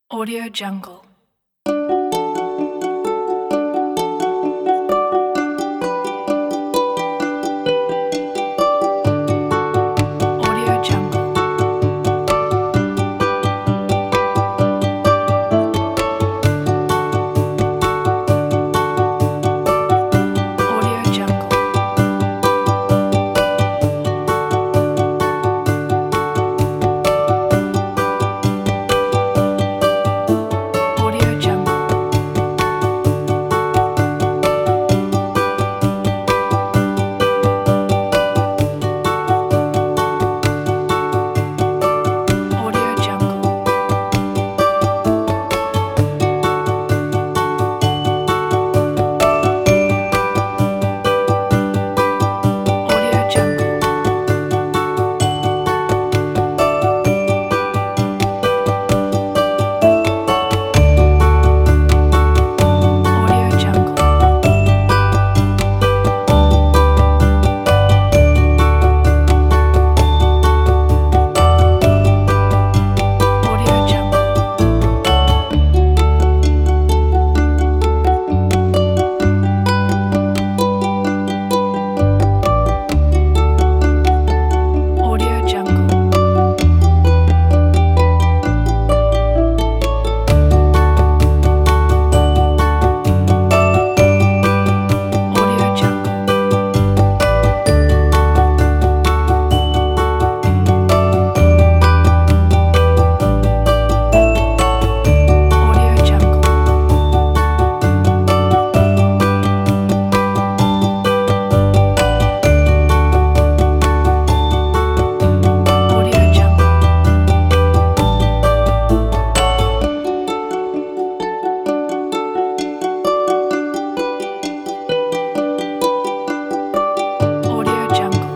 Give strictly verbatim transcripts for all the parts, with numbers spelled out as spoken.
Audio Jungle. Audio Jungle. Audio Jungle. Audio Jungle. Audio Jungle. Audio Jungle. Audio Jungle. Audio Jungle. Audio Jungle. Audio Jungle. Audio Jungle. Audio Jungle. Audio Jungle.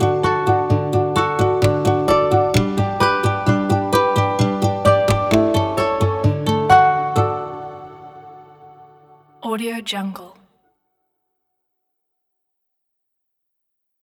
Audio Jungle.